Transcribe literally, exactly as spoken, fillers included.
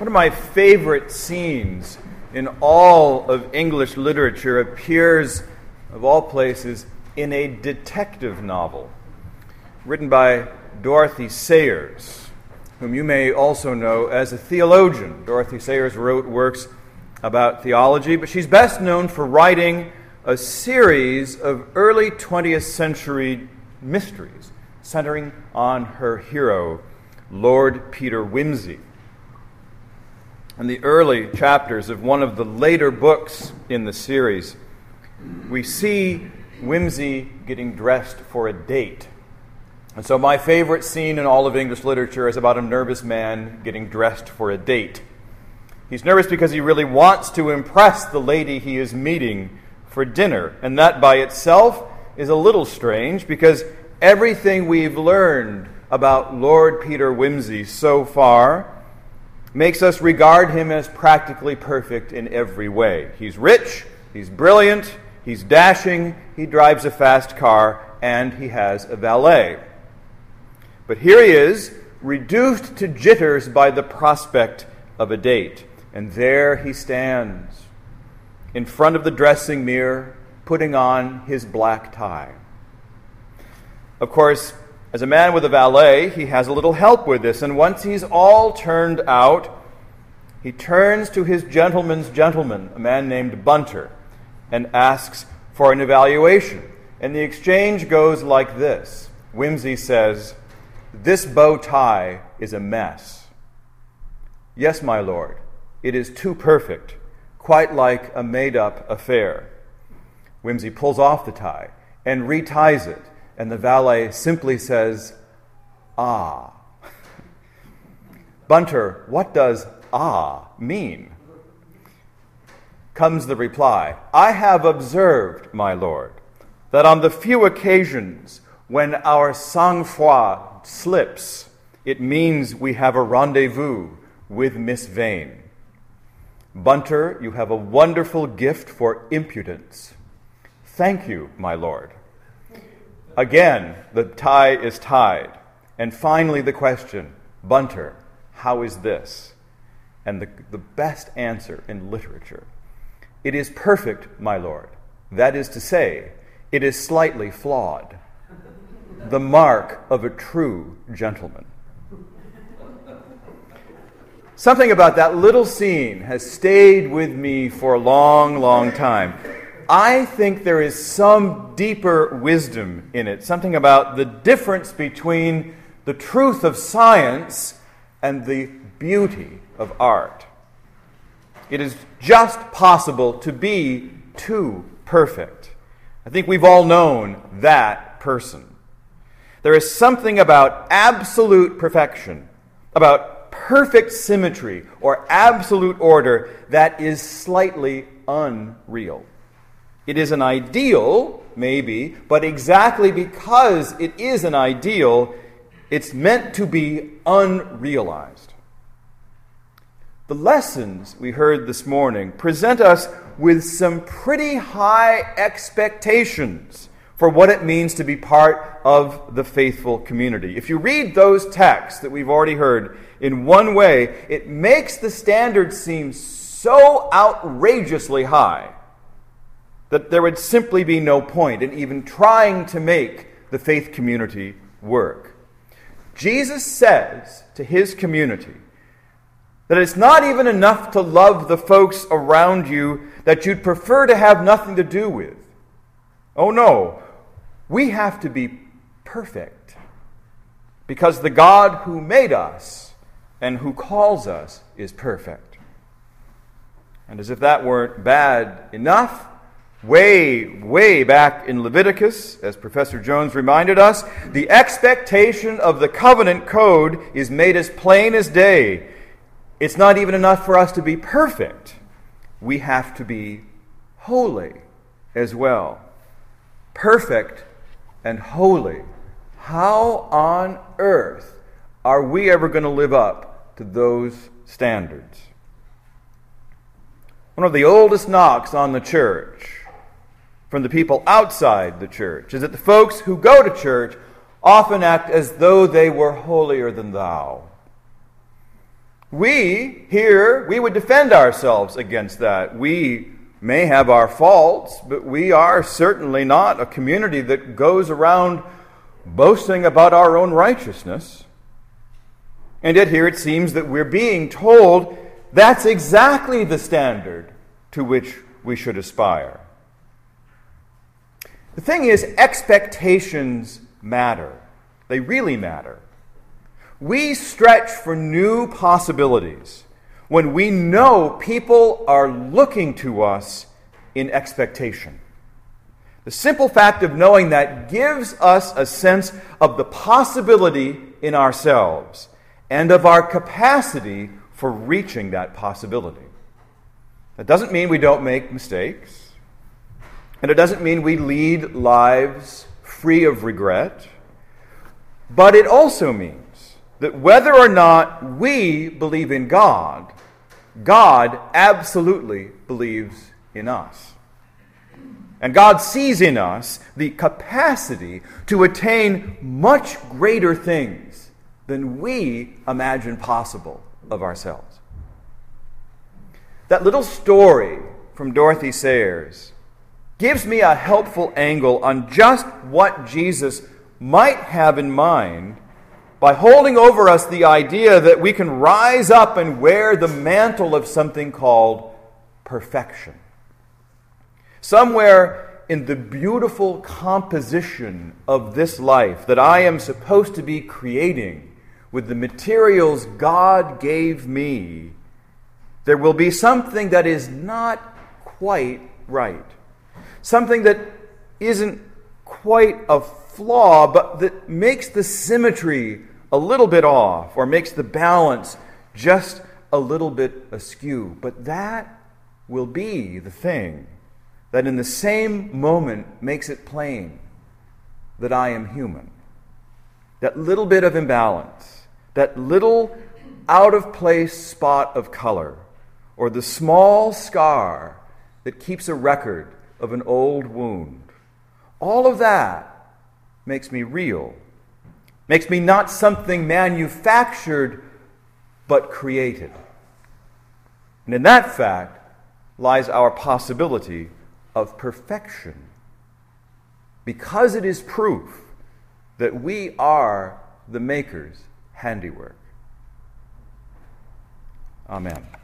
One of my favorite scenes in all of English literature appears, of all places, in a detective novel written by Dorothy Sayers, whom you may also know as a theologian. Dorothy Sayers wrote works about theology, but she's best known for writing a series of early twentieth century mysteries centering on her hero, Lord Peter Wimsey. In the early chapters of one of the later books in the series, we see Wimsey getting dressed for a date. And so my favorite scene in all of English literature is about a nervous man getting dressed for a date. He's nervous because he really wants to impress the lady he is meeting for dinner. And that by itself is a little strange because everything we've learned about Lord Peter Wimsey so far makes us regard him as practically perfect in every way. He's rich, he's brilliant, he's dashing, he drives a fast car, and he has a valet. But here he is, reduced to jitters by the prospect of a date. And there he stands, in front of the dressing mirror, putting on his black tie. Of course, as a man with a valet, he has a little help with this, and once he's all turned out, he turns to his gentleman's gentleman, a man named Bunter, and asks for an evaluation. And the exchange goes like this. Wimsey says, "This bow tie is a mess." "Yes, my lord, it is too perfect, quite like a made-up affair." Wimsey pulls off the tie and reties it, and the valet simply says, "Ah." "Bunter, what does 'ah' mean?" Comes the reply, "I have observed, my lord, that on the few occasions when our sang-froid slips, it means we have a rendezvous with Miss Vane. Bunter, you have a wonderful gift for impudence. Thank you, my lord." Again, the tie is tied. And finally the question, "Bunter, how is this?" And the, the best answer in literature, "It is perfect, my lord. That is to say, it is slightly flawed. The mark of a true gentleman." Something about that little scene has stayed with me for a long, long time. I think there is some deeper wisdom in it, something about the difference between the truth of science and the beauty of art. It is just possible to be too perfect. I think we've all known that person. There is something about absolute perfection, about perfect symmetry or absolute order that is slightly unreal. It is an ideal, maybe, but exactly because it is an ideal, it's meant to be unrealized. The lessons we heard this morning present us with some pretty high expectations for what it means to be part of the faithful community. If you read those texts that we've already heard in one way, it makes the standard seem so outrageously high that there would simply be no point in even trying to make the faith community work. Jesus says to his community that it's not even enough to love the folks around you that you'd prefer to have nothing to do with. Oh no, we have to be perfect because the God who made us and who calls us is perfect. And as if that weren't bad enough, way, way back in Leviticus, as Professor Jones reminded us, the expectation of the covenant code is made as plain as day. It's not even enough for us to be perfect. We have to be holy as well. Perfect and holy. How on earth are we ever going to live up to those standards? One of the oldest knocks on the church from the people outside the church is that the folks who go to church often act as though they were holier than thou. We, here, we would defend ourselves against that. We may have our faults, but we are certainly not a community that goes around boasting about our own righteousness. And yet here it seems that we're being told that's exactly the standard to which we should aspire. The thing is, expectations matter. They really matter. We stretch for new possibilities when we know people are looking to us in expectation. The simple fact of knowing that gives us a sense of the possibility in ourselves and of our capacity for reaching that possibility. That doesn't mean we don't make mistakes, and it doesn't mean we lead lives free of regret, but it also means that whether or not we believe in God, God absolutely believes in us. And God sees in us the capacity to attain much greater things than we imagine possible of ourselves. That little story from Dorothy Sayers gives me a helpful angle on just what Jesus might have in mind by holding over us the idea that we can rise up and wear the mantle of something called perfection. Somewhere in the beautiful composition of this life that I am supposed to be creating with the materials God gave me, there will be something that is not quite right. Something that isn't quite a flaw, but that makes the symmetry a little bit off, or makes the balance just a little bit askew. But that will be the thing that in the same moment makes it plain that I am human. That little bit of imbalance, that little out-of-place spot of color, or the small scar that keeps a record of an old wound, all of that makes me real. Makes me not something manufactured, but created. And in that fact lies our possibility of perfection, because it is proof that we are the Maker's handiwork. Amen.